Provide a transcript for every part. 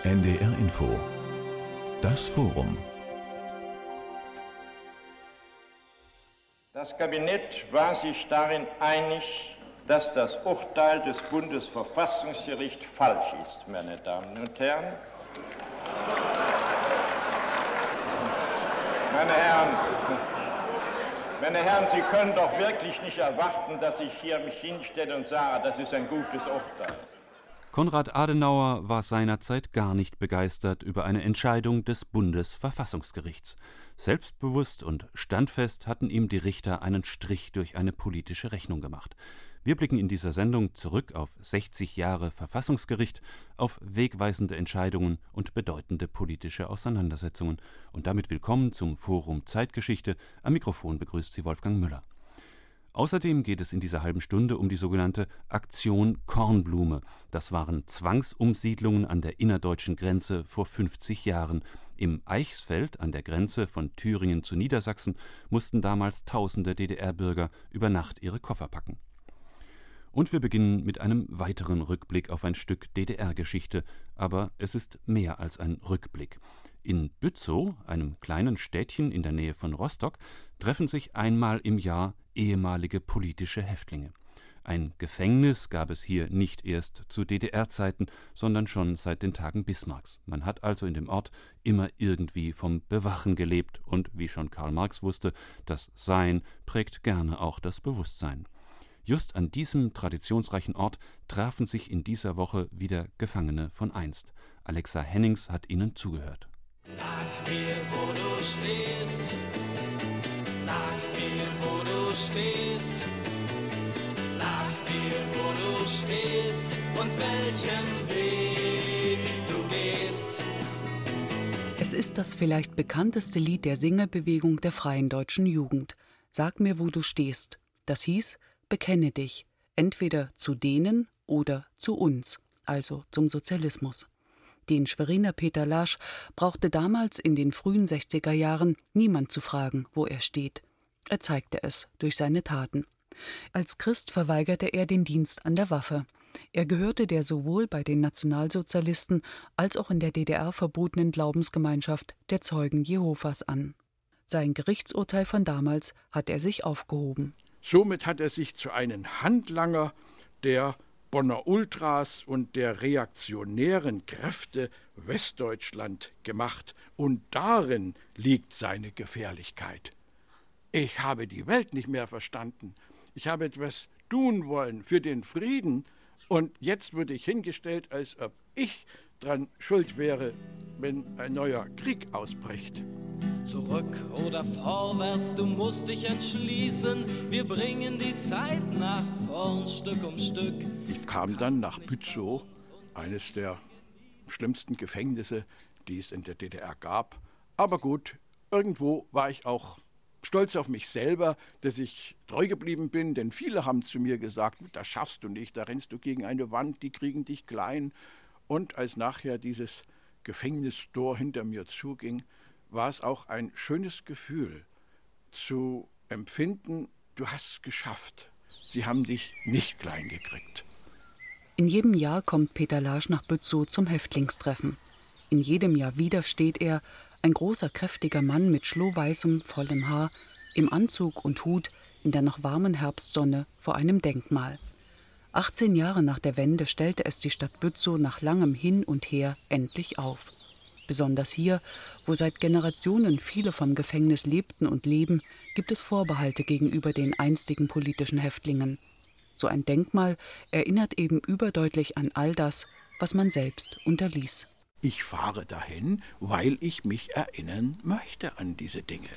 NDR Info. Das Forum. Das Kabinett war sich darin einig, dass das Urteil des Bundesverfassungsgerichts falsch ist, meine Damen und Herren. Meine Herren, Sie können doch wirklich nicht erwarten, dass ich hier mich hinstelle und sage, das ist ein gutes Urteil. Konrad Adenauer war seinerzeit gar nicht begeistert über eine Entscheidung des Bundesverfassungsgerichts. Selbstbewusst und standfest hatten ihm die Richter einen Strich durch eine politische Rechnung gemacht. Wir blicken in dieser Sendung zurück auf 60 Jahre Verfassungsgericht, auf wegweisende Entscheidungen und bedeutende politische Auseinandersetzungen. Und damit willkommen zum Forum Zeitgeschichte. Am Mikrofon begrüßt Sie Wolfgang Müller. Außerdem geht es in dieser halben Stunde um die sogenannte Aktion Kornblume. Das waren Zwangsumsiedlungen an der innerdeutschen Grenze vor 50 Jahren. Im Eichsfeld an der Grenze von Thüringen zu Niedersachsen mussten damals tausende DDR-Bürger über Nacht ihre Koffer packen. Und wir beginnen mit einem weiteren Rückblick auf ein Stück DDR-Geschichte. Aber es ist mehr als ein Rückblick. In Bützow, einem kleinen Städtchen in der Nähe von Rostock, treffen sich einmal im Jahr ehemalige politische Häftlinge. Ein Gefängnis gab es hier nicht erst zu DDR-Zeiten, sondern schon seit den Tagen Bismarcks. Man hat also in dem Ort immer irgendwie vom Bewachen gelebt und, wie schon Karl Marx wusste, das Sein prägt gerne auch das Bewusstsein. Just an diesem traditionsreichen Ort trafen sich in dieser Woche wieder Gefangene von einst. Alexa Hennings hat ihnen zugehört. Sag mir, wo du stehst. Sag mir, wo du stehst. Sag mir, wo du stehst und welchen Weg du gehst. Es ist das vielleicht bekannteste Lied der Singebewegung der Freien Deutschen Jugend. Sag mir, wo du stehst. Das hieß: Bekenne dich, entweder zu denen oder zu uns, also zum Sozialismus. Den Schweriner Peter Laasch brauchte damals in den frühen 60er Jahren niemand zu fragen, wo er steht. Er zeigte es durch seine Taten. Als Christ verweigerte er den Dienst an der Waffe. Er gehörte der sowohl bei den Nationalsozialisten als auch in der DDR verbotenen Glaubensgemeinschaft der Zeugen Jehovas an. Sein Gerichtsurteil von damals hat er sich aufgehoben. Somit hat er sich zu einem Handlanger der Bonner Ultras und der reaktionären Kräfte Westdeutschland gemacht, und darin liegt seine Gefährlichkeit. Ich habe die Welt nicht mehr verstanden. Ich habe etwas tun wollen für den Frieden, und jetzt wurde ich hingestellt, als ob ich dran schuld wäre, wenn ein neuer Krieg ausbricht. Zurück oder vorwärts, du musst dich entschließen. Wir bringen die Zeit nach vorn, Stück um Stück. Ich kam dann nach Bützow, eines der schlimmsten Gefängnisse, die es in der DDR gab. Aber gut, irgendwo war ich auch stolz auf mich selber, dass ich treu geblieben bin, denn viele haben zu mir gesagt, das schaffst du nicht, da rennst du gegen eine Wand, die kriegen dich klein. Und als nachher dieses Gefängnistor hinter mir zuging, war es auch ein schönes Gefühl zu empfinden, du hast es geschafft. Sie haben dich nicht klein gekriegt. In jedem Jahr kommt Peter Laasch nach Bützow zum Häftlingstreffen. In jedem Jahr wieder steht er, ein großer, kräftiger Mann mit schlohweißem, vollem Haar, im Anzug und Hut, in der noch warmen Herbstsonne vor einem Denkmal. 18 Jahre nach der Wende stellte es die Stadt Bützow nach langem Hin und Her endlich auf. Besonders hier, wo seit Generationen viele vom Gefängnis lebten und leben, gibt es Vorbehalte gegenüber den einstigen politischen Häftlingen. So ein Denkmal erinnert eben überdeutlich an all das, was man selbst unterließ. Ich fahre dahin, weil ich mich erinnern möchte an diese Dinge.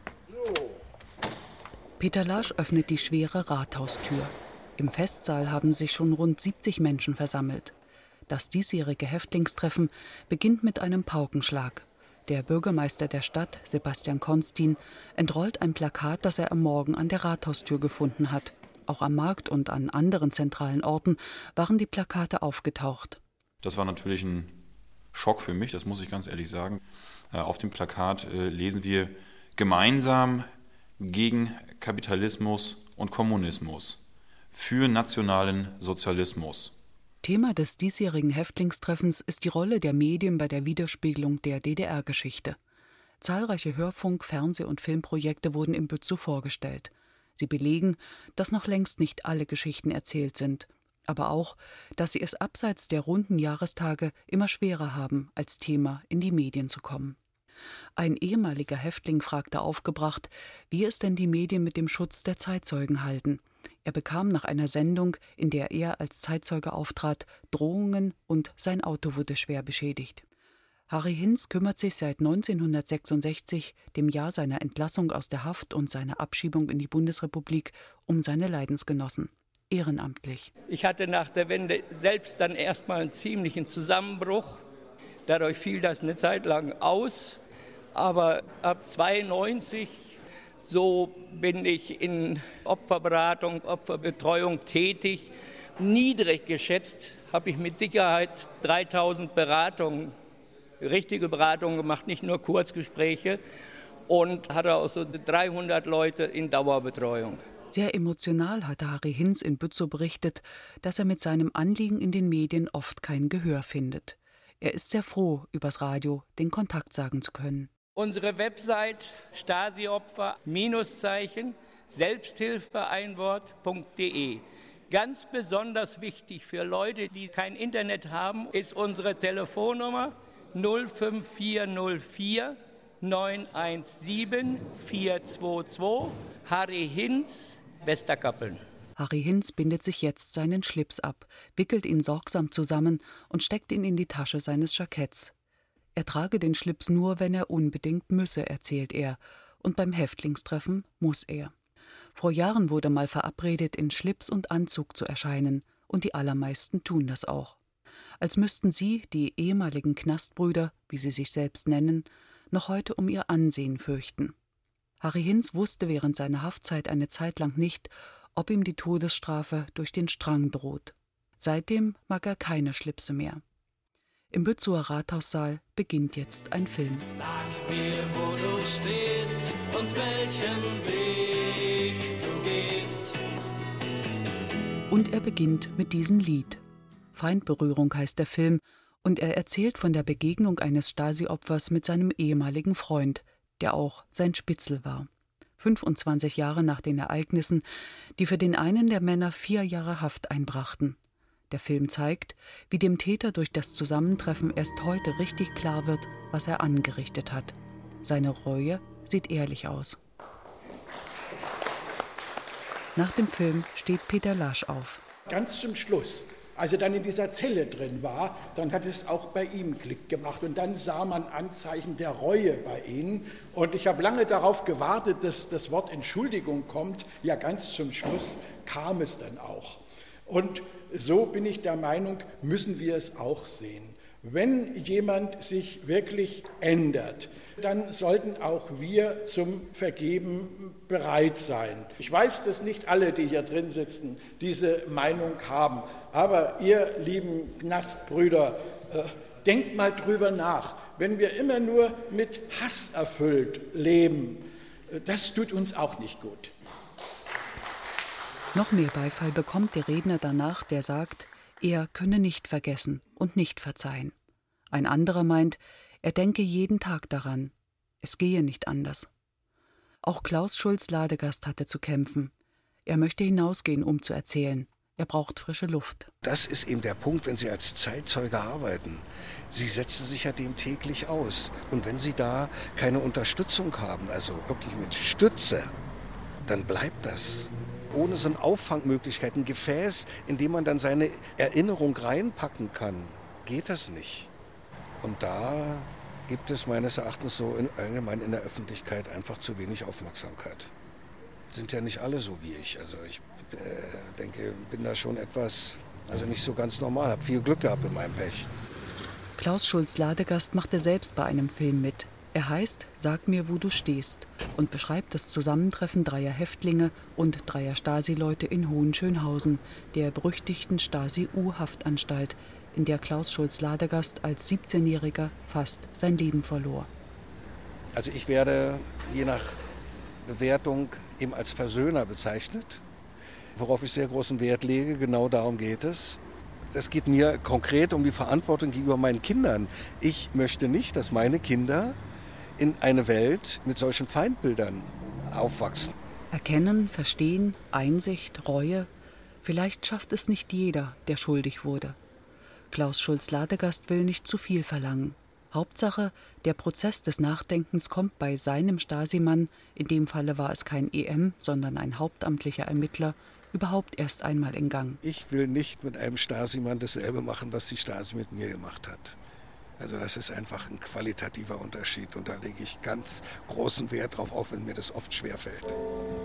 Peter Laasch öffnet die schwere Rathaustür. Im Festsaal haben sich schon rund 70 Menschen versammelt. Das diesjährige Häftlingstreffen beginnt mit einem Paukenschlag. Der Bürgermeister der Stadt, Sebastian Konstin, entrollt ein Plakat, das er am Morgen an der Rathaustür gefunden hat. Auch am Markt und an anderen zentralen Orten waren die Plakate aufgetaucht. Das war natürlich ein Schock für mich, das muss ich ganz ehrlich sagen. Auf dem Plakat lesen wir: Gemeinsam gegen Kapitalismus und Kommunismus, für nationalen Sozialismus. Thema des diesjährigen Häftlingstreffens ist die Rolle der Medien bei der Widerspiegelung der DDR-Geschichte. Zahlreiche Hörfunk-, Fernseh- und Filmprojekte wurden im Bützow vorgestellt. Sie belegen, dass noch längst nicht alle Geschichten erzählt sind, aber auch, dass sie es abseits der runden Jahrestage immer schwerer haben, als Thema in die Medien zu kommen. Ein ehemaliger Häftling fragte aufgebracht, wie es denn die Medien mit dem Schutz der Zeitzeugen halten. Er bekam nach einer Sendung, in der er als Zeitzeuge auftrat, Drohungen und sein Auto wurde schwer beschädigt. Harry Hinz kümmert sich seit 1966, dem Jahr seiner Entlassung aus der Haft und seiner Abschiebung in die Bundesrepublik, um seine Leidensgenossen. Ehrenamtlich. Ich hatte nach der Wende selbst dann erstmal einen ziemlichen Zusammenbruch. Dadurch fiel das eine Zeit lang aus. Aber ab 1992, so bin ich in Opferberatung, Opferbetreuung tätig. Niedrig geschätzt habe ich mit Sicherheit 3000 Beratungen, richtige Beratungen gemacht, nicht nur Kurzgespräche, und hatte auch so 300 Leute in Dauerbetreuung. Sehr emotional hatte Harry Hinz in Bützow berichtet, dass er mit seinem Anliegen in den Medien oft kein Gehör findet. Er ist sehr froh, übers Radio den Kontakt sagen zu können. Unsere Website Stasi-Opfer-Selbsthilfe-Einwort.de. Ganz besonders wichtig für Leute, die kein Internet haben, ist unsere Telefonnummer 05404 917 422 Harry Hinz, Westerkappeln. Harry Hinz bindet sich jetzt seinen Schlips ab, wickelt ihn sorgsam zusammen und steckt ihn in die Tasche seines Jacketts. Er trage den Schlips nur, wenn er unbedingt müsse, erzählt er. Und beim Häftlingstreffen muss er. Vor Jahren wurde mal verabredet, in Schlips und Anzug zu erscheinen. Und die allermeisten tun das auch. Als müssten sie, die ehemaligen Knastbrüder, wie sie sich selbst nennen, noch heute um ihr Ansehen fürchten. Harry Hinz wusste während seiner Haftzeit eine Zeit lang nicht, ob ihm die Todesstrafe durch den Strang droht. Seitdem mag er keine Schlipse mehr. Im Bützower Rathaussaal beginnt jetzt ein Film. Sag mir, wo du stehst und welchen Weg du gehst. Und er beginnt mit diesem Lied. Feindberührung heißt der Film, und er erzählt von der Begegnung eines Stasi-Opfers mit seinem ehemaligen Freund, der auch sein Spitzel war. 25 Jahre nach den Ereignissen, die für den einen der Männer 4 Jahre Haft einbrachten. Der Film zeigt, wie dem Täter durch das Zusammentreffen erst heute richtig klar wird, was er angerichtet hat. Seine Reue sieht ehrlich aus. Nach dem Film steht Peter Lasch auf. Ganz zum Schluss, als er dann in dieser Zelle drin war, dann hat es auch bei ihm Klick gemacht. Und dann sah man Anzeichen der Reue bei ihm. Und ich habe lange darauf gewartet, dass das Wort Entschuldigung kommt. Ja, ganz zum Schluss kam es dann auch. Und so bin ich der Meinung, müssen wir es auch sehen. Wenn jemand sich wirklich ändert, dann sollten auch wir zum Vergeben bereit sein. Ich weiß, dass nicht alle, die hier drin sitzen, diese Meinung haben. Aber ihr lieben Knastbrüder, denkt mal drüber nach. Wenn wir immer nur mit Hass erfüllt leben, das tut uns auch nicht gut. Noch mehr Beifall bekommt der Redner danach, der sagt, er könne nicht vergessen und nicht verzeihen. Ein anderer meint, er denke jeden Tag daran. Es gehe nicht anders. Auch Klaus Schulz-Ladegast hatte zu kämpfen. Er möchte hinausgehen, um zu erzählen. Er braucht frische Luft. Das ist eben der Punkt, wenn Sie als Zeitzeuge arbeiten. Sie setzen sich ja dem täglich aus. Und wenn Sie da keine Unterstützung haben, also wirklich mit Stütze, dann bleibt das. Ohne so eine Auffangmöglichkeit, ein Gefäß, in dem man dann seine Erinnerung reinpacken kann, geht das nicht. Und da gibt es meines Erachtens so allgemein in der Öffentlichkeit einfach zu wenig Aufmerksamkeit. Sind ja nicht alle so wie ich. Also ich denke, bin da schon etwas, also nicht so ganz normal, habe viel Glück gehabt in meinem Pech. Klaus Schulz-Ladegast machte selbst bei einem Film mit. Er heißt »Sag mir, wo du stehst« und beschreibt das Zusammentreffen 3 Häftlinge und 3 Stasi-Leute in Hohenschönhausen, der berüchtigten Stasi-U-Haftanstalt, in der Klaus Schulz-Ladegast als 17-Jähriger fast sein Leben verlor. Also ich werde je nach Bewertung eben als Versöhner bezeichnet, worauf ich sehr großen Wert lege. Genau darum geht es. Es geht mir konkret um die Verantwortung gegenüber meinen Kindern. Ich möchte nicht, dass meine Kinder in eine Welt mit solchen Feindbildern aufwachsen. Erkennen, verstehen, Einsicht, Reue. Vielleicht schafft es nicht jeder, der schuldig wurde. Klaus Schulz-Ladegast will nicht zu viel verlangen. Hauptsache, der Prozess des Nachdenkens kommt bei seinem Stasi-Mann, in dem Falle war es kein EM, sondern ein hauptamtlicher Ermittler, überhaupt erst einmal in Gang. Ich will nicht mit einem Stasi-Mann dasselbe machen, was die Stasi mit mir gemacht hat. Also das ist einfach ein qualitativer Unterschied und da lege ich ganz großen Wert drauf, auch wenn mir das oft schwerfällt.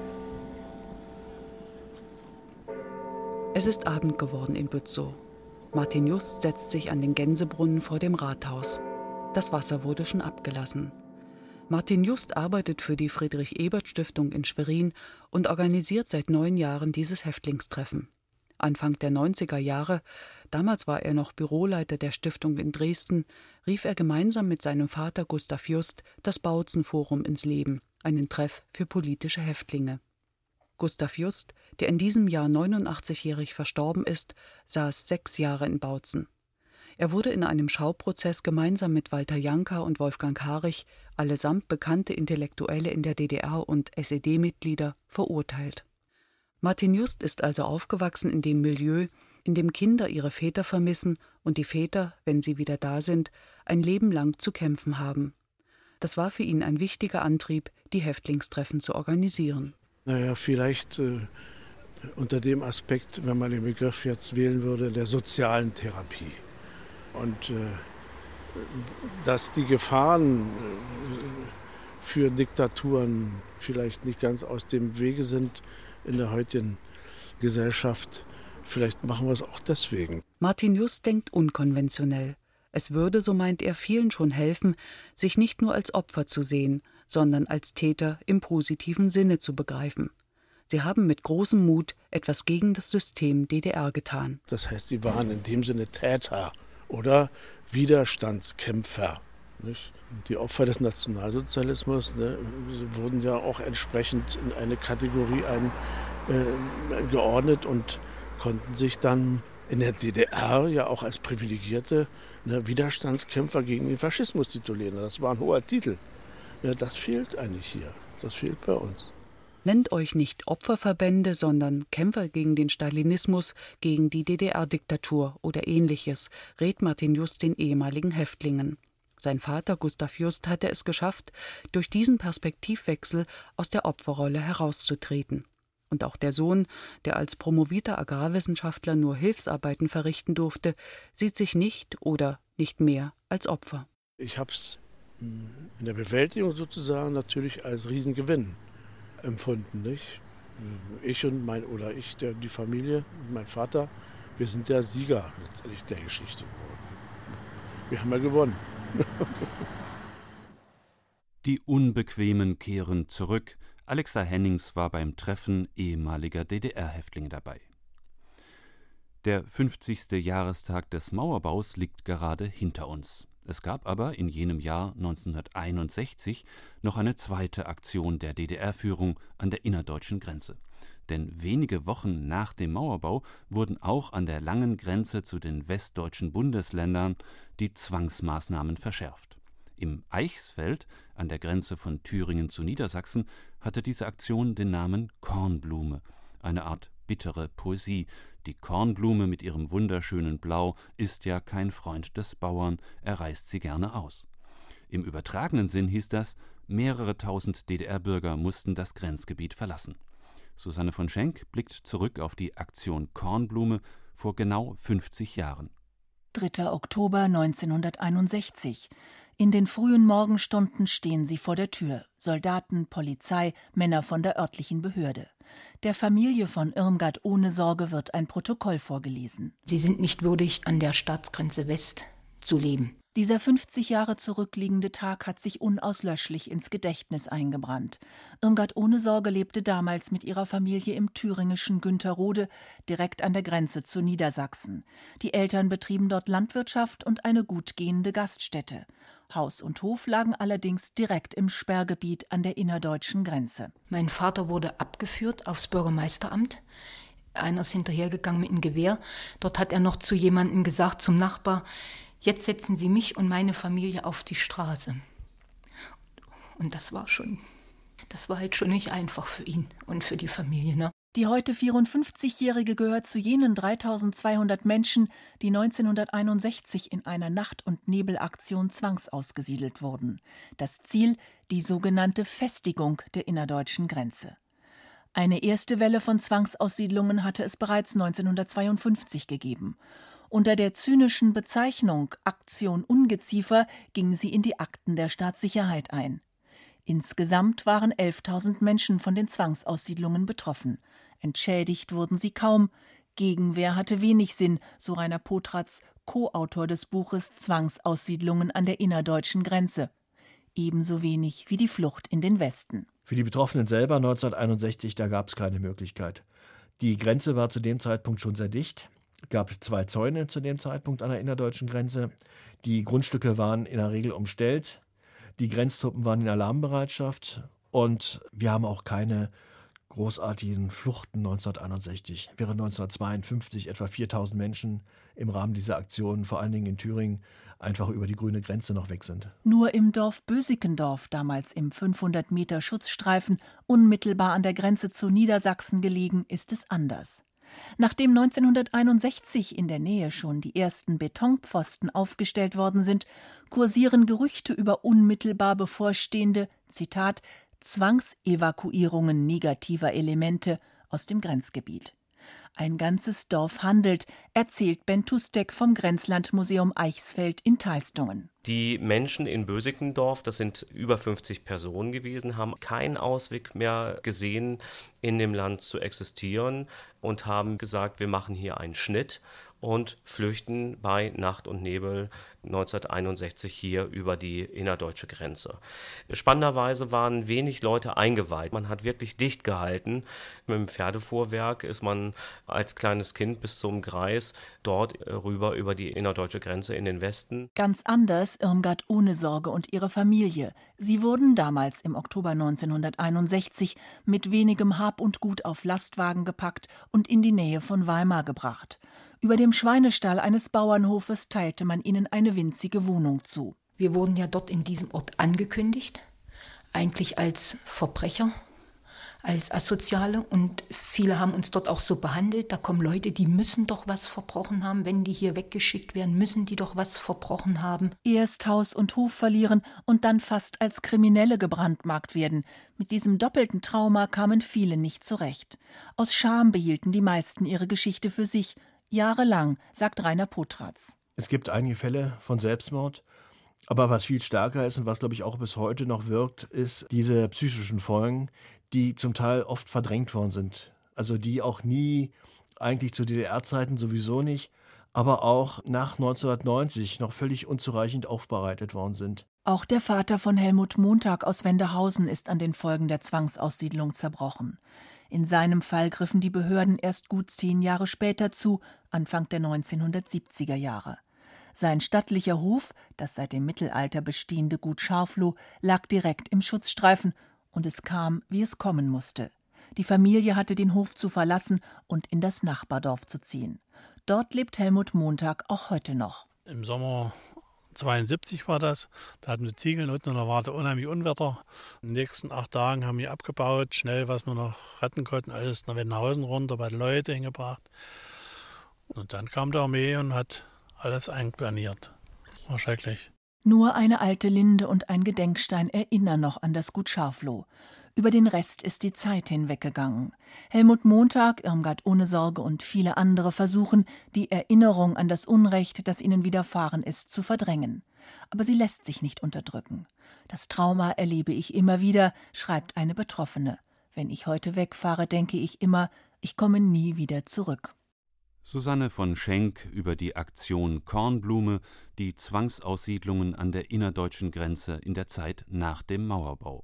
Es ist Abend geworden in Bützow. Martin Just setzt sich an den Gänsebrunnen vor dem Rathaus. Das Wasser wurde schon abgelassen. Martin Just arbeitet für die Friedrich-Ebert-Stiftung in Schwerin und organisiert seit 9 Jahren dieses Häftlingstreffen. Anfang der 90er Jahre, damals war er noch Büroleiter der Stiftung in Dresden, rief er gemeinsam mit seinem Vater Gustav Just das Bautzen-Forum ins Leben, einen Treff für politische Häftlinge. Gustav Just, der in diesem Jahr 89-jährig verstorben ist, saß 6 Jahre in Bautzen. Er wurde in einem Schauprozess gemeinsam mit Walter Janka und Wolfgang Harich, allesamt bekannte Intellektuelle in der DDR und SED-Mitglieder, verurteilt. Martin Just ist also aufgewachsen in dem Milieu, in dem Kinder ihre Väter vermissen und die Väter, wenn sie wieder da sind, ein Leben lang zu kämpfen haben. Das war für ihn ein wichtiger Antrieb, die Häftlingstreffen zu organisieren. Naja, vielleicht unter dem Aspekt, wenn man den Begriff jetzt wählen würde, der sozialen Therapie. Und dass die Gefahren für Diktaturen vielleicht nicht ganz aus dem Wege sind in der heutigen Gesellschaft, vielleicht machen wir es auch deswegen. Martin Just denkt unkonventionell. Es würde, so meint er, vielen schon helfen, sich nicht nur als Opfer zu sehen, sondern als Täter im positiven Sinne zu begreifen. Sie haben mit großem Mut etwas gegen das System DDR getan. Das heißt, sie waren in dem Sinne Täter oder Widerstandskämpfer. Nicht? Die Opfer des Nationalsozialismus wurden ja auch entsprechend in eine Kategorie geordnet und konnten sich dann in der DDR ja auch als privilegierte Widerstandskämpfer gegen den Faschismus titulieren. Das war ein hoher Titel. Das fehlt eigentlich hier. Das fehlt bei uns. Nennt euch nicht Opferverbände, sondern Kämpfer gegen den Stalinismus, gegen die DDR-Diktatur oder Ähnliches, rät Martin Just den ehemaligen Häftlingen. Sein Vater Gustav Just hatte es geschafft, durch diesen Perspektivwechsel aus der Opferrolle herauszutreten. Und auch der Sohn, der als promovierter Agrarwissenschaftler nur Hilfsarbeiten verrichten durfte, sieht sich nicht oder nicht mehr als Opfer. Ich habe es in der Bewältigung sozusagen natürlich als Riesengewinn empfunden. Nicht? Ich und die Familie, mein Vater, wir sind der Sieger letztendlich der Geschichte. Wir haben ja gewonnen. Die Unbequemen kehren zurück. Alexa Hennings war beim Treffen ehemaliger DDR-Häftlinge dabei. Der 50. Jahrestag des Mauerbaus liegt gerade hinter uns. Es gab aber in jenem Jahr 1961 noch eine zweite Aktion der DDR-Führung an der innerdeutschen Grenze. Denn wenige Wochen nach dem Mauerbau wurden auch an der langen Grenze zu den westdeutschen Bundesländern die Zwangsmaßnahmen verschärft. Im Eichsfeld, an der Grenze von Thüringen zu Niedersachsen, hatte diese Aktion den Namen Kornblume, eine Art bittere Poesie. Die Kornblume mit ihrem wunderschönen Blau ist ja kein Freund des Bauern, er reißt sie gerne aus. Im übertragenen Sinn hieß das, mehrere tausend DDR-Bürger mussten das Grenzgebiet verlassen. Susanne von Schenk blickt zurück auf die Aktion Kornblume vor genau 50 Jahren. 3. Oktober 1961. In den frühen Morgenstunden stehen sie vor der Tür. Soldaten, Polizei, Männer von der örtlichen Behörde. Der Familie von Irmgard Ohnesorge wird ein Protokoll vorgelesen. Sie sind nicht würdig, an der Staatsgrenze West zu leben. Dieser 50 Jahre zurückliegende Tag hat sich unauslöschlich ins Gedächtnis eingebrannt. Irmgard Ohnesorge lebte damals mit ihrer Familie im thüringischen Günterrode, direkt an der Grenze zu Niedersachsen. Die Eltern betrieben dort Landwirtschaft und eine gut gehende Gaststätte. Haus und Hof lagen allerdings direkt im Sperrgebiet an der innerdeutschen Grenze. Mein Vater wurde abgeführt aufs Bürgermeisteramt. Einer ist hinterhergegangen mit einem Gewehr. Dort hat er noch zu jemandem gesagt, zum Nachbar, jetzt setzen Sie mich und meine Familie auf die Straße. Und das war halt schon nicht einfach für ihn und für die Familie, ne? Die heute 54-Jährige gehört zu jenen 3.200 Menschen, die 1961 in einer Nacht- und Nebelaktion zwangsausgesiedelt wurden. Das Ziel, die sogenannte Festigung der innerdeutschen Grenze. Eine erste Welle von Zwangsaussiedlungen hatte es bereits 1952 gegeben. Unter der zynischen Bezeichnung Aktion Ungeziefer ging sie in die Akten der Staatssicherheit ein. Insgesamt waren 11.000 Menschen von den Zwangsaussiedlungen betroffen. Entschädigt wurden sie kaum. Gegenwehr hatte wenig Sinn, so Rainer Potratz, Co-Autor des Buches Zwangsaussiedlungen an der innerdeutschen Grenze. Ebenso wenig wie die Flucht in den Westen. Für die Betroffenen selber 1961, da gab es keine Möglichkeit. Die Grenze war zu dem Zeitpunkt schon sehr dicht. Es gab 2 Zäune zu dem Zeitpunkt an der innerdeutschen Grenze. Die Grundstücke waren in der Regel umstellt. Die Grenztruppen waren in Alarmbereitschaft. Und wir haben auch keine großartigen Fluchten 1961. Während 1952 etwa 4.000 Menschen im Rahmen dieser Aktion, vor allen Dingen in Thüringen, einfach über die grüne Grenze noch weg sind. Nur im Dorf Bösikendorf, damals im 500-Meter-Schutzstreifen, unmittelbar an der Grenze zu Niedersachsen gelegen, ist es anders. Nachdem 1961 in der Nähe schon die ersten Betonpfosten aufgestellt worden sind, kursieren Gerüchte über unmittelbar bevorstehende, Zitat, Zwangsevakuierungen negativer Elemente aus dem Grenzgebiet. Ein ganzes Dorf handelt, erzählt Ben Tustek vom Grenzlandmuseum Eichsfeld in Teistungen. Die Menschen in Bösikendorf, das sind über 50 Personen gewesen, haben keinen Ausweg mehr gesehen, in dem Land zu existieren und haben gesagt, wir machen hier einen Schnitt und flüchten bei Nacht und Nebel 1961 hier über die innerdeutsche Grenze. Spannenderweise waren wenig Leute eingeweiht. Man hat wirklich dicht gehalten. Mit dem Pferdefuhrwerk ist man als kleines Kind bis zum Greis dort rüber über die innerdeutsche Grenze in den Westen. Ganz anders Irmgard Ohnesorge und ihre Familie. Sie wurden damals im Oktober 1961 mit wenigem Hab und Gut auf Lastwagen gepackt und in die Nähe von Weimar gebracht. Über dem Schweinestall eines Bauernhofes teilte man ihnen eine winzige Wohnung zu. Wir wurden ja dort in diesem Ort angekündigt, eigentlich als Verbrecher, als Asoziale, und viele haben uns dort auch so behandelt. Da kommen Leute, die müssen doch was verbrochen haben. Wenn die hier weggeschickt werden, müssen die doch was verbrochen haben. Erst Haus und Hof verlieren und dann fast als Kriminelle gebrandmarkt werden. Mit diesem doppelten Trauma kamen viele nicht zurecht. Aus Scham behielten die meisten ihre Geschichte für sich. Jahrelang, sagt Rainer Potratz. Es gibt einige Fälle von Selbstmord, aber was viel stärker ist und was, glaube ich, auch bis heute noch wirkt, ist diese psychischen Folgen, die zum Teil oft verdrängt worden sind. Also die auch nie, eigentlich zu DDR-Zeiten sowieso nicht, aber auch nach 1990 noch völlig unzureichend aufbereitet worden sind. Auch der Vater von Helmut Montag aus Wendehausen ist an den Folgen der Zwangsaussiedlung zerbrochen. In seinem Fall griffen die Behörden erst gut 10 Jahre später zu, Anfang der 1970er Jahre. Sein stattlicher Hof, das seit dem Mittelalter bestehende Gut Scharfloh, lag direkt im Schutzstreifen, und es kam, wie es kommen musste. Die Familie hatte den Hof zu verlassen und in das Nachbardorf zu ziehen. Dort lebt Helmut Montag auch heute noch. Im Sommer 72 war das, da hatten wir Ziegeln unten und da war da unheimlich Unwetter. In den nächsten 8 Tagen haben wir abgebaut, schnell, was wir noch retten konnten, alles nach Wendehausen runter, bei den Leuten hingebracht. Und dann kam die Armee und hat alles einplaniert. War schrecklich. Nur eine alte Linde und ein Gedenkstein erinnern noch an das Gut Scharfloh. Über den Rest ist die Zeit hinweggegangen. Helmut Montag, Irmgard Ohnesorge und viele andere versuchen, die Erinnerung an das Unrecht, das ihnen widerfahren ist, zu verdrängen. Aber sie lässt sich nicht unterdrücken. Das Trauma erlebe ich immer wieder, schreibt eine Betroffene. Wenn ich heute wegfahre, denke ich immer, ich komme nie wieder zurück. Susanne von Schenk über die Aktion Kornblume, die Zwangsaussiedlungen an der innerdeutschen Grenze in der Zeit nach dem Mauerbau.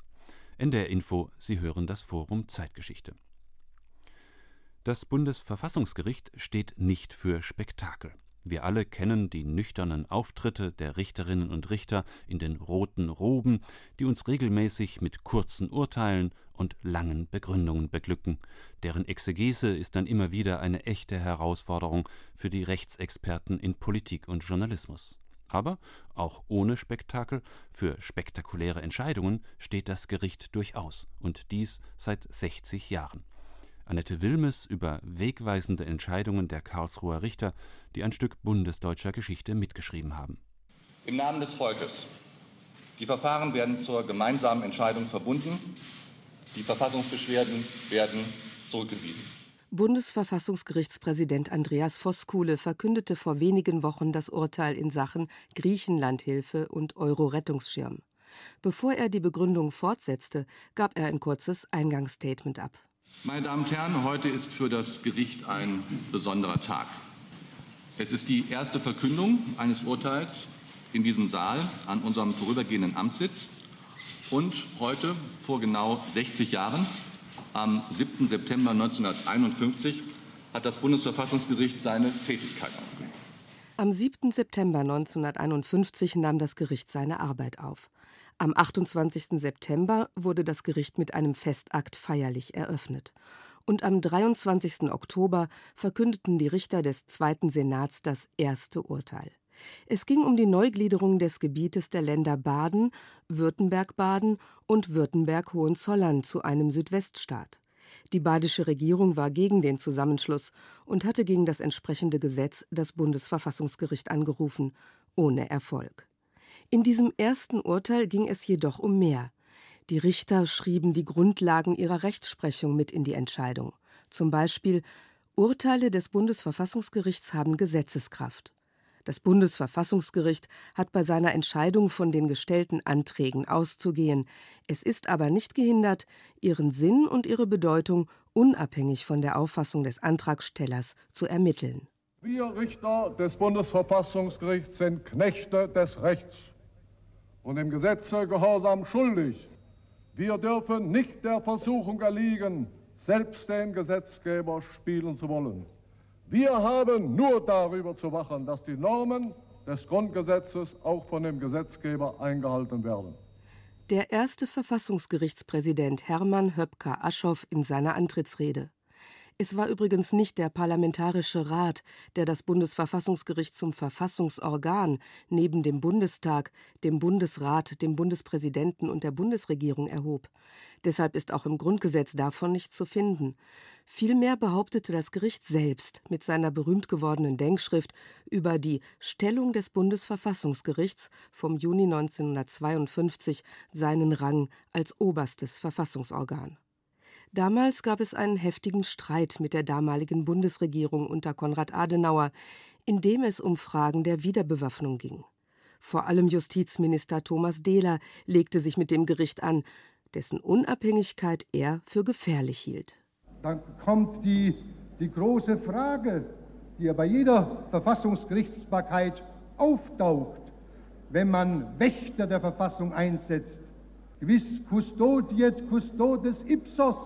NDR Info, Sie hören das Forum Zeitgeschichte. Das Bundesverfassungsgericht steht nicht für Spektakel. Wir alle kennen die nüchternen Auftritte der Richterinnen und Richter in den roten Roben, die uns regelmäßig mit kurzen Urteilen und langen Begründungen beglücken. Deren Exegese ist dann immer wieder eine echte Herausforderung für die Rechtsexperten in Politik und Journalismus. Aber auch ohne Spektakel, für spektakuläre Entscheidungen steht das Gericht durchaus, und dies seit 60 Jahren. Annette Wilmes über wegweisende Entscheidungen der Karlsruher Richter, die ein Stück bundesdeutscher Geschichte mitgeschrieben haben. Im Namen des Volkes. Die Verfahren werden zur gemeinsamen Entscheidung verbunden. Die Verfassungsbeschwerden werden zurückgewiesen. Bundesverfassungsgerichtspräsident Andreas Voskuhle verkündete vor wenigen Wochen das Urteil in Sachen Griechenlandhilfe und Euro-Rettungsschirm. Bevor er die Begründung fortsetzte, gab er ein kurzes Eingangsstatement ab. Meine Damen und Herren, heute ist für das Gericht ein besonderer Tag. Es ist die erste Verkündung eines Urteils in diesem Saal an unserem vorübergehenden Amtssitz. Und heute, vor genau 60 Jahren, am 7. September 1951, hat das Bundesverfassungsgericht seine Tätigkeit aufgenommen. Am 7. September 1951 nahm das Gericht seine Arbeit auf. Am 28. September wurde das Gericht mit einem Festakt feierlich eröffnet. Und am 23. Oktober verkündeten die Richter des Zweiten Senats das erste Urteil. Es ging um die Neugliederung des Gebietes der Länder Baden, Württemberg-Baden und Württemberg-Hohenzollern zu einem Südweststaat. Die badische Regierung war gegen den Zusammenschluss und hatte gegen das entsprechende Gesetz das Bundesverfassungsgericht angerufen, ohne Erfolg. In diesem ersten Urteil ging es jedoch um mehr. Die Richter schrieben die Grundlagen ihrer Rechtsprechung mit in die Entscheidung. Zum Beispiel: Urteile des Bundesverfassungsgerichts haben Gesetzeskraft. Das Bundesverfassungsgericht hat bei seiner Entscheidung von den gestellten Anträgen auszugehen. Es ist aber nicht gehindert, ihren Sinn und ihre Bedeutung unabhängig von der Auffassung des Antragstellers zu ermitteln. Wir Richter des Bundesverfassungsgerichts sind Knechte des Rechts und dem Gesetze Gehorsam schuldig. Wir dürfen nicht der Versuchung erliegen, selbst den Gesetzgeber spielen zu wollen. Wir haben nur darüber zu wachen, dass die Normen des Grundgesetzes auch von dem Gesetzgeber eingehalten werden. Der erste Verfassungsgerichtspräsident Hermann Höpker-Aschoff in seiner Antrittsrede. Es war übrigens nicht der Parlamentarische Rat, der das Bundesverfassungsgericht zum Verfassungsorgan neben dem Bundestag, dem Bundesrat, dem Bundespräsidenten und der Bundesregierung erhob. Deshalb ist auch im Grundgesetz davon nichts zu finden. Vielmehr behauptete das Gericht selbst mit seiner berühmt gewordenen Denkschrift über die Stellung des Bundesverfassungsgerichts vom Juni 1952 seinen Rang als oberstes Verfassungsorgan. Damals gab es einen heftigen Streit mit der damaligen Bundesregierung unter Konrad Adenauer, in dem es um Fragen der Wiederbewaffnung ging. Vor allem Justizminister Thomas Dehler legte sich mit dem Gericht an, dessen Unabhängigkeit er für gefährlich hielt. Dann kommt die große Frage, die ja bei jeder Verfassungsgerichtsbarkeit auftaucht, wenn man Wächter der Verfassung einsetzt. Quis custodiet custodes ipsos?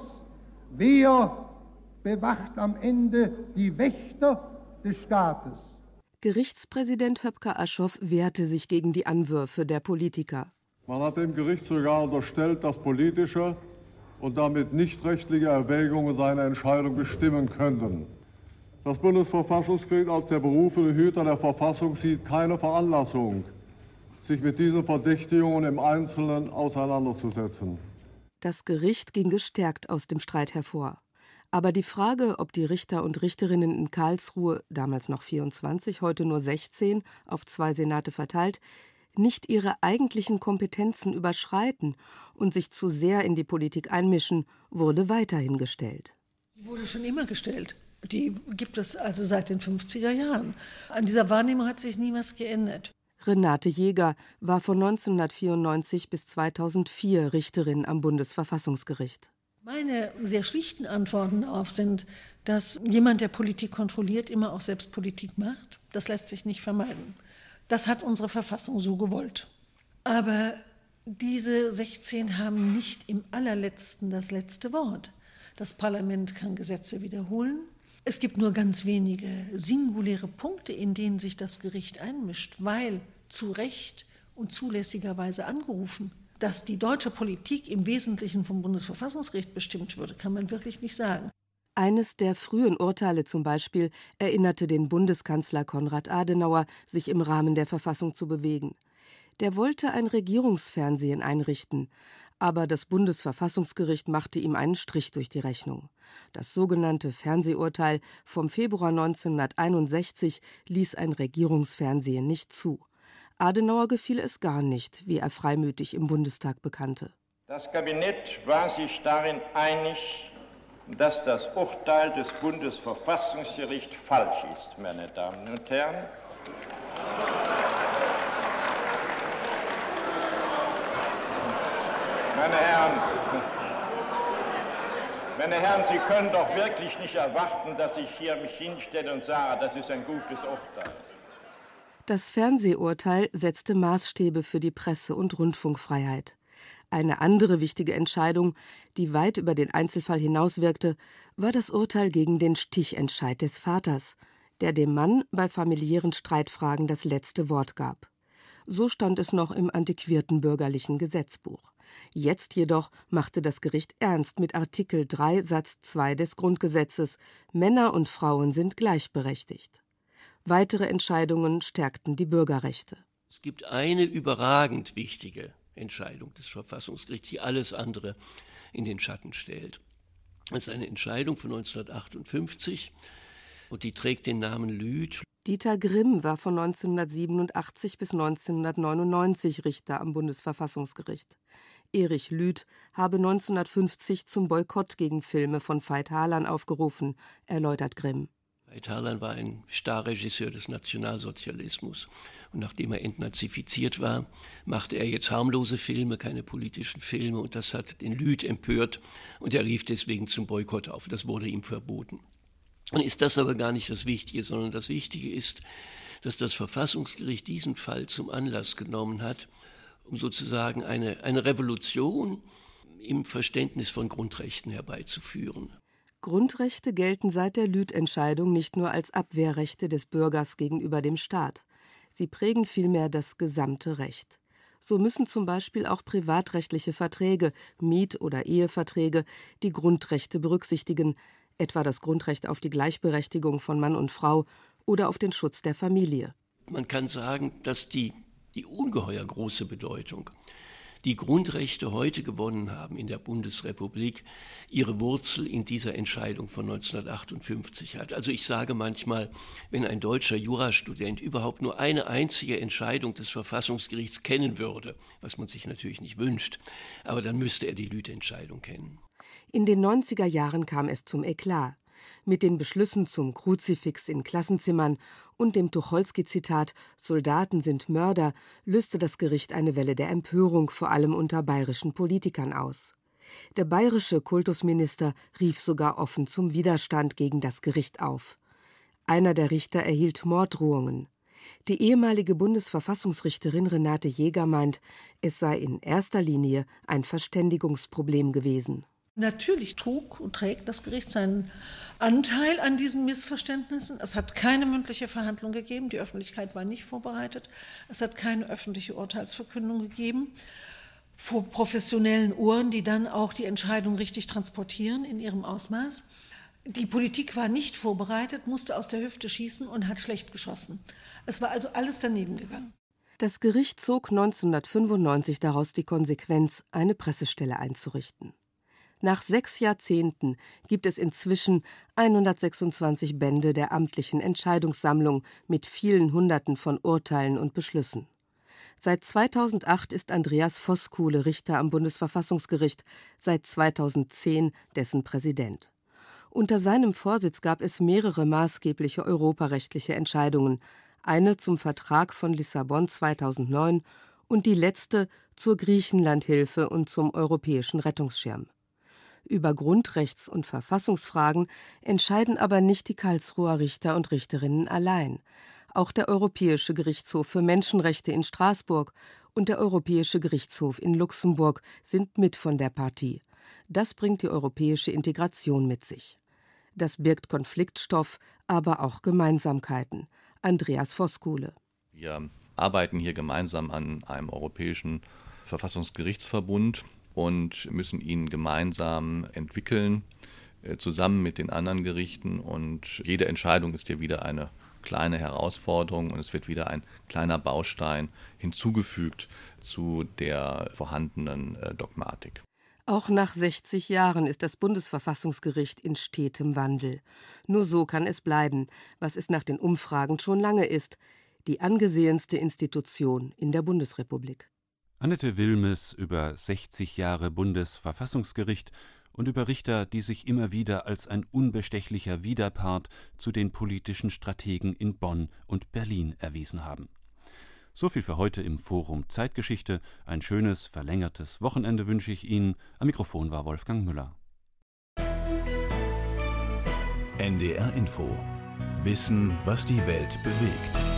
Wer bewacht am Ende die Wächter des Staates? Gerichtspräsident Höpker-Aschoff wehrte sich gegen die Anwürfe der Politiker. Man hat dem Gericht sogar unterstellt, dass politische und damit nicht rechtliche Erwägungen seine Entscheidung bestimmen könnten. Das Bundesverfassungsgericht als der berufene Hüter der Verfassung sieht keine Veranlassung, sich mit diesen Verdächtigungen im Einzelnen auseinanderzusetzen. Das Gericht ging gestärkt aus dem Streit hervor. Aber die Frage, ob die Richter und Richterinnen in Karlsruhe, damals noch 24, heute nur 16, auf 2 Senate verteilt, nicht ihre eigentlichen Kompetenzen überschreiten und sich zu sehr in die Politik einmischen, wurde weiterhin gestellt. Die wurde schon immer gestellt. Die gibt es also seit den 50er Jahren. An dieser Wahrnehmung hat sich nie was geändert. Renate Jäger war von 1994 bis 2004 Richterin am Bundesverfassungsgericht. Meine sehr schlichten Antworten darauf sind, dass jemand, der Politik kontrolliert, immer auch selbst Politik macht. Das lässt sich nicht vermeiden. Das hat unsere Verfassung so gewollt. Aber diese 16 haben nicht im allerletzten das letzte Wort. Das Parlament kann Gesetze wiederholen. Es gibt nur ganz wenige singuläre Punkte, in denen sich das Gericht einmischt, weil zu Recht und zulässigerweise angerufen, dass die deutsche Politik im Wesentlichen vom Bundesverfassungsgericht bestimmt würde, kann man wirklich nicht sagen. Eines der frühen Urteile zum Beispiel erinnerte den Bundeskanzler Konrad Adenauer, sich im Rahmen der Verfassung zu bewegen. Der wollte ein Regierungsfernsehen einrichten, aber das Bundesverfassungsgericht machte ihm einen Strich durch die Rechnung. Das sogenannte Fernsehurteil vom Februar 1961 ließ ein Regierungsfernsehen nicht zu. Adenauer gefiel es gar nicht, wie er freimütig im Bundestag bekannte. Das Kabinett war sich darin einig, dass das Urteil des Bundesverfassungsgerichts falsch ist, meine Damen und Herren. Meine Herren, Sie können doch wirklich nicht erwarten, dass ich hier mich hinstelle und sage, das ist ein gutes Urteil. Das Fernsehurteil setzte Maßstäbe für die Presse- und Rundfunkfreiheit. Eine andere wichtige Entscheidung, die weit über den Einzelfall hinauswirkte, war das Urteil gegen den Stichentscheid des Vaters, der dem Mann bei familiären Streitfragen das letzte Wort gab. So stand es noch im antiquierten bürgerlichen Gesetzbuch. Jetzt jedoch machte das Gericht ernst mit Artikel 3 Satz 2 des Grundgesetzes: Männer und Frauen sind gleichberechtigt. Weitere Entscheidungen stärkten die Bürgerrechte. Es gibt eine überragend wichtige Entscheidung des Verfassungsgerichts, die alles andere in den Schatten stellt. Das ist eine Entscheidung von 1958 und die trägt den Namen Lüth. Dieter Grimm war von 1987 bis 1999 Richter am Bundesverfassungsgericht. Erich Lüth habe 1950 zum Boykott gegen Filme von Veit Harlan aufgerufen, erläutert Grimm. Veit Harlan war ein Starregisseur des Nationalsozialismus. Und nachdem er entnazifiziert war, machte er jetzt harmlose Filme, keine politischen Filme. Und das hat den Lüth empört. Und er rief deswegen zum Boykott auf. Das wurde ihm verboten. Und ist das aber gar nicht das Wichtige, sondern das Wichtige ist, dass das Verfassungsgericht diesen Fall zum Anlass genommen hat, um sozusagen eine Revolution im Verständnis von Grundrechten herbeizuführen. Grundrechte gelten seit der Lüth-Entscheidung nicht nur als Abwehrrechte des Bürgers gegenüber dem Staat. Sie prägen vielmehr das gesamte Recht. So müssen zum Beispiel auch privatrechtliche Verträge, Miet- oder Eheverträge, die Grundrechte berücksichtigen, etwa das Grundrecht auf die Gleichberechtigung von Mann und Frau oder auf den Schutz der Familie. Man kann sagen, dass die ungeheuer große Bedeutung, die Grundrechte heute gewonnen haben in der Bundesrepublik, ihre Wurzel in dieser Entscheidung von 1958 hat. Also ich sage manchmal, wenn ein deutscher Jurastudent überhaupt nur eine einzige Entscheidung des Verfassungsgerichts kennen würde, was man sich natürlich nicht wünscht, aber dann müsste er die Lüth-Entscheidung kennen. In den 90er Jahren kam es zum Eklat. Mit den Beschlüssen zum Kruzifix in Klassenzimmern und dem Tucholsky-Zitat »Soldaten sind Mörder« löste das Gericht eine Welle der Empörung, vor allem unter bayerischen Politikern aus. Der bayerische Kultusminister rief sogar offen zum Widerstand gegen das Gericht auf. Einer der Richter erhielt Morddrohungen. Die ehemalige Bundesverfassungsrichterin Renate Jäger meint, es sei in erster Linie ein Verständigungsproblem gewesen. Natürlich trug und trägt das Gericht seinen Anteil an diesen Missverständnissen. Es hat keine mündliche Verhandlung gegeben, die Öffentlichkeit war nicht vorbereitet. Es hat keine öffentliche Urteilsverkündung gegeben vor professionellen Ohren, die dann auch die Entscheidung richtig transportieren in ihrem Ausmaß. Die Politik war nicht vorbereitet, musste aus der Hüfte schießen und hat schlecht geschossen. Es war also alles daneben gegangen. Das Gericht zog 1995 daraus die Konsequenz, eine Pressestelle einzurichten. Nach 6 Jahrzehnten gibt es inzwischen 126 Bände der amtlichen Entscheidungssammlung mit vielen Hunderten von Urteilen und Beschlüssen. Seit 2008 ist Andreas Voskuhle Richter am Bundesverfassungsgericht, seit 2010 dessen Präsident. Unter seinem Vorsitz gab es mehrere maßgebliche europarechtliche Entscheidungen, eine zum Vertrag von Lissabon 2009 und die letzte zur Griechenlandhilfe und zum europäischen Rettungsschirm. Über Grundrechts- und Verfassungsfragen entscheiden aber nicht die Karlsruher Richter und Richterinnen allein. Auch der Europäische Gerichtshof für Menschenrechte in Straßburg und der Europäische Gerichtshof in Luxemburg sind mit von der Partie. Das bringt die europäische Integration mit sich. Das birgt Konfliktstoff, aber auch Gemeinsamkeiten. Andreas Voskuhle. Wir arbeiten hier gemeinsam an einem europäischen Verfassungsgerichtsverbund und müssen ihn gemeinsam entwickeln, zusammen mit den anderen Gerichten. Und jede Entscheidung ist hier wieder eine kleine Herausforderung und es wird wieder ein kleiner Baustein hinzugefügt zu der vorhandenen Dogmatik. Auch nach 60 Jahren ist das Bundesverfassungsgericht in stetem Wandel. Nur so kann es bleiben, was es nach den Umfragen schon lange ist, die angesehenste Institution in der Bundesrepublik. Annette Wilmes über 60 Jahre Bundesverfassungsgericht und über Richter, die sich immer wieder als ein unbestechlicher Widerpart zu den politischen Strategen in Bonn und Berlin erwiesen haben. So viel für heute im Forum Zeitgeschichte. Ein schönes, verlängertes Wochenende wünsche ich Ihnen. Am Mikrofon war Wolfgang Müller. NDR Info. Wissen, was die Welt bewegt.